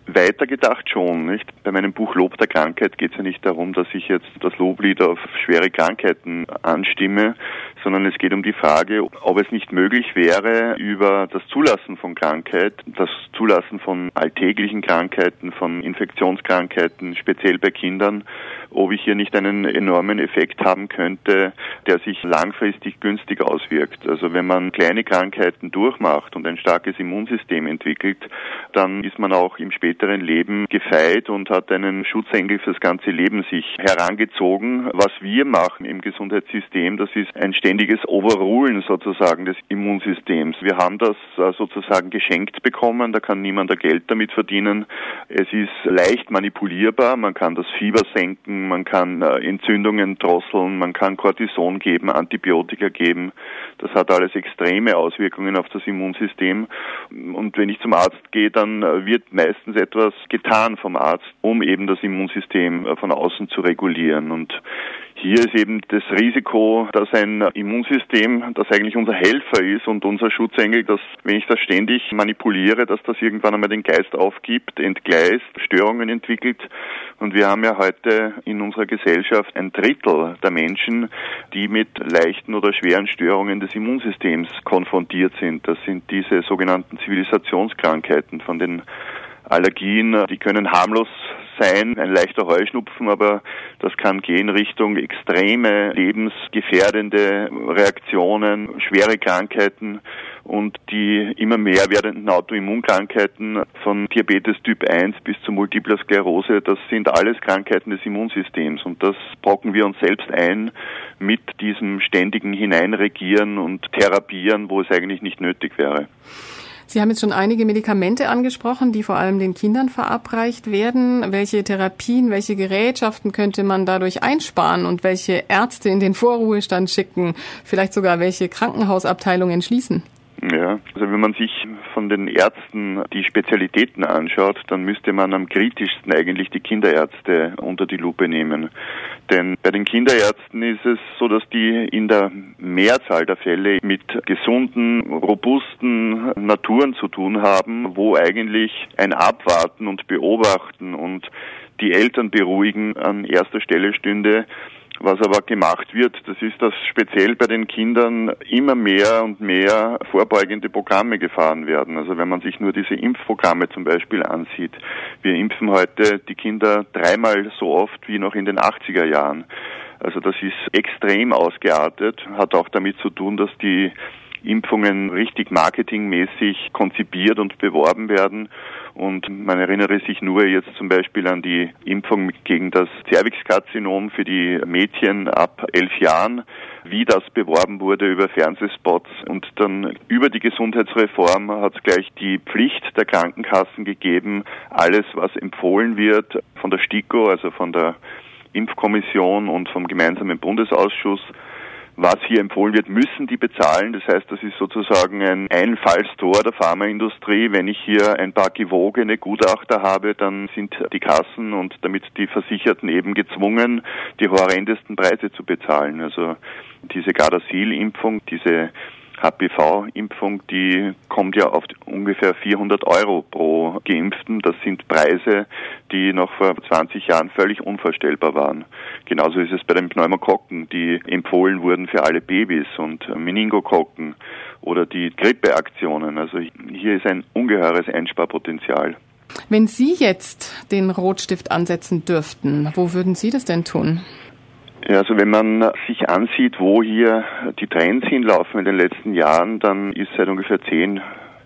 Weitergedacht schon, nicht? Bei meinem Buch Lob der Krankheit geht es ja nicht darum, dass ich jetzt das Loblied auf schwere Krankheiten anstimme, sondern es geht um die Frage, ob es nicht möglich wäre, über das Zulassen von Krankheit, das Zulassen von alltäglichen Krankheiten, von Infektionskrankheiten, speziell bei Kindern, ob ich hier nicht einen enormen Effekt haben könnte, der sich langfristig günstig auswirkt. Also wenn man kleine Krankheiten durchmacht und ein starkes Immunsystem entwickelt, dann ist man auch im späteren Leben gefeit und hat einen Schutzengel fürs ganze Leben sich herangezogen. Was wir machen im Gesundheitssystem, das ist ein ständiges Overrulen sozusagen des Immunsystems. Wir haben das sozusagen geschenkt bekommen, da kann niemand Geld damit verdienen. Es ist leicht manipulierbar, man kann das Fieber senken, man kann Entzündungen drosseln, man kann Cortison geben, Antibiotika geben. Das hat alles extreme Auswirkungen auf das Immunsystem. Und wenn ich zum Arzt gehe, dann wird meistens etwas getan vom Arzt, um eben das Immunsystem von außen zu regulieren. Und hier ist eben das Risiko, dass ein Immunsystem, das eigentlich unser Helfer ist und unser Schutzengel, dass, wenn ich das ständig manipuliere, dass das irgendwann einmal den Geist aufgibt, entgleist, Störungen entwickelt. Und wir haben ja heute in unserer Gesellschaft 1/3 der Menschen, die mit leichten oder schweren Störungen des Immunsystems konfrontiert sind. Das sind diese sogenannten Zivilisationskrankheiten, von den Allergien, die können harmlos sein, ein leichter Heuschnupfen, aber das kann gehen Richtung extreme, lebensgefährdende Reaktionen, schwere Krankheiten und die immer mehr werdenden Autoimmunkrankheiten von Diabetes Typ 1 bis zur Multipler Sklerose, das sind alles Krankheiten des Immunsystems und das brocken wir uns selbst ein mit diesem ständigen Hineinregieren und Therapieren, wo es eigentlich nicht nötig wäre. Sie haben jetzt schon einige Medikamente angesprochen, die vor allem den Kindern verabreicht werden. Welche Therapien, welche Gerätschaften könnte man dadurch einsparen und welche Ärzte in den Vorruhestand schicken, vielleicht sogar welche Krankenhausabteilungen schließen? Ja, also wenn man sich von den Ärzten die Spezialitäten anschaut, dann müsste man am kritischsten eigentlich die Kinderärzte unter die Lupe nehmen. Denn bei den Kinderärzten ist es so, dass die in der Mehrzahl der Fälle mit gesunden, robusten Naturen zu tun haben, wo eigentlich ein Abwarten und Beobachten und die Eltern beruhigen an erster Stelle stünde. Was aber gemacht wird, das ist, dass speziell bei den Kindern immer mehr und mehr vorbeugende Programme gefahren werden. Also wenn man sich nur diese Impfprogramme zum Beispiel ansieht. Wir impfen heute die Kinder 3-mal so oft wie noch in den 80er Jahren. Also das ist extrem ausgeartet, hat auch damit zu tun, dass die Impfungen richtig marketingmäßig konzipiert und beworben werden. Und man erinnere sich nur jetzt zum Beispiel an die Impfung gegen das Zervixkarzinom für die Mädchen ab 11 Jahren, wie das beworben wurde über Fernsehspots. Und dann über die Gesundheitsreform hat es gleich die Pflicht der Krankenkassen gegeben, alles, was empfohlen wird von der STIKO, also von der Impfkommission und vom gemeinsamen Bundesausschuss, was hier empfohlen wird, müssen die bezahlen. Das heißt, das ist sozusagen ein Einfallstor der Pharmaindustrie. Wenn ich hier ein paar gewogene Gutachter habe, dann sind die Kassen und damit die Versicherten eben gezwungen, die horrendesten Preise zu bezahlen. Also diese Gardasil-Impfung, diese HPV-Impfung, die kommt ja auf ungefähr 400 € pro Geimpften. Das sind Preise, die noch vor 20 Jahren völlig unvorstellbar waren. Genauso ist es bei den Pneumokokken, die empfohlen wurden für alle Babys und Meningokokken oder die Grippeaktionen. Also hier ist ein ungeheures Einsparpotenzial. Wenn Sie jetzt den Rotstift ansetzen dürften, wo würden Sie das denn tun? Ja, also wenn man sich ansieht, wo hier die Trends hinlaufen in den letzten Jahren, dann ist seit ungefähr 10,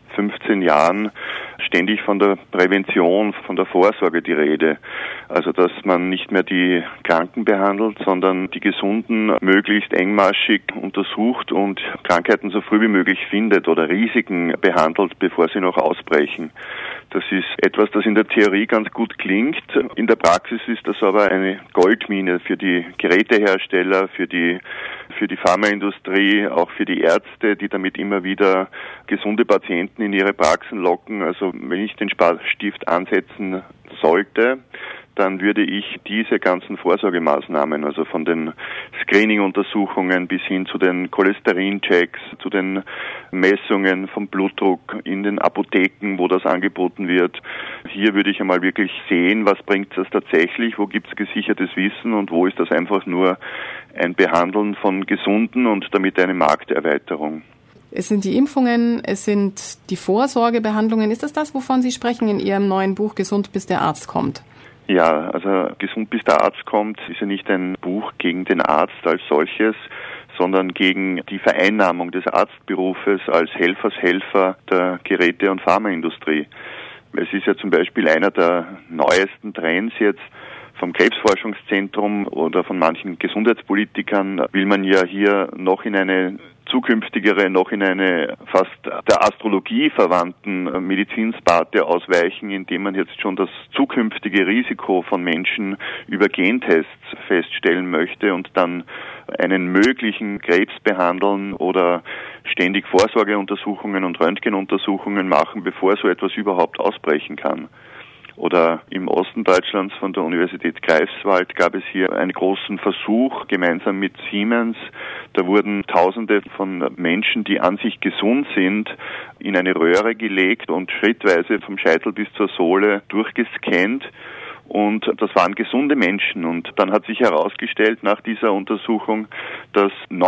15 Jahren ständig von der Prävention, von der Vorsorge die Rede. Also dass man nicht mehr die Kranken behandelt, sondern die Gesunden möglichst engmaschig untersucht und Krankheiten so früh wie möglich findet oder Risiken behandelt, bevor sie noch ausbrechen. Das ist etwas, das in der Theorie ganz gut klingt. In der Praxis ist das aber eine Goldmine für die Gerätehersteller, für die Pharmaindustrie, auch für die Ärzte, die damit immer wieder gesunde Patienten in ihre Praxen locken. Also wenn ich den Sparstift ansetzen sollte, dann würde ich diese ganzen Vorsorgemaßnahmen, also von den Screening-Untersuchungen bis hin zu den Cholesterinchecks, zu den Messungen vom Blutdruck in den Apotheken, wo das angeboten wird, hier würde ich einmal wirklich sehen, was bringt das tatsächlich, wo gibt es gesichertes Wissen und wo ist das einfach nur ein Behandeln von Gesunden und damit eine Markterweiterung. Es sind die Impfungen, es sind die Vorsorgebehandlungen. Ist das, wovon Sie sprechen in Ihrem neuen Buch Gesund bis der Arzt kommt? Ja, also Gesund bis der Arzt kommt ist ja nicht ein Buch gegen den Arzt als solches, sondern gegen die Vereinnahmung des Arztberufes als Helfershelfer der Geräte- und Pharmaindustrie. Es ist ja zum Beispiel einer der neuesten Trends jetzt vom Krebsforschungszentrum oder von manchen Gesundheitspolitikern, will man ja hier noch in eine zukünftigere, noch in eine fast der Astrologie verwandten Medizinsparte ausweichen, indem man jetzt schon das zukünftige Risiko von Menschen über Gentests feststellen möchte und dann einen möglichen Krebs behandeln oder ständig Vorsorgeuntersuchungen und Röntgenuntersuchungen machen, bevor so etwas überhaupt ausbrechen kann. Oder im Osten Deutschlands von der Universität Greifswald gab es hier einen großen Versuch gemeinsam mit Siemens. Da wurden Tausende von Menschen, die an sich gesund sind, in eine Röhre gelegt und schrittweise vom Scheitel bis zur Sohle durchgescannt. Und das waren gesunde Menschen. Und dann hat sich herausgestellt nach dieser Untersuchung, dass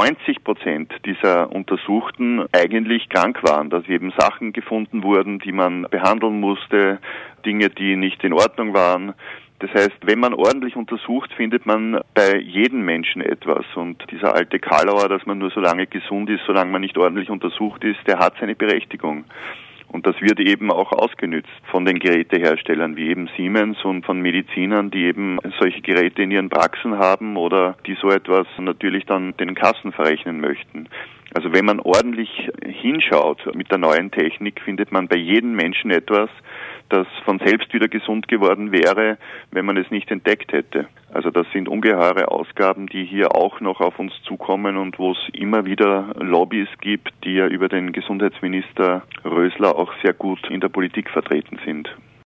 90% dieser Untersuchten eigentlich krank waren, dass eben Sachen gefunden wurden, die man behandeln musste, Dinge, die nicht in Ordnung waren. Das heißt, wenn man ordentlich untersucht, findet man bei jedem Menschen etwas. Und dieser alte Karlauer, dass man nur so lange gesund ist, solange man nicht ordentlich untersucht ist, der hat seine Berechtigung. Und das wird eben auch ausgenützt von den Geräteherstellern wie eben Siemens und von Medizinern, die eben solche Geräte in ihren Praxen haben oder die so etwas natürlich dann den Kassen verrechnen möchten. Also wenn man ordentlich hinschaut mit der neuen Technik, findet man bei jedem Menschen etwas, das von selbst wieder gesund geworden wäre, wenn man es nicht entdeckt hätte. Also das sind ungeheure Ausgaben, die hier auch noch auf uns zukommen und wo es immer wieder Lobbys gibt, die ja über den Gesundheitsminister Rösler auch sehr gut in der Politik vertreten sind.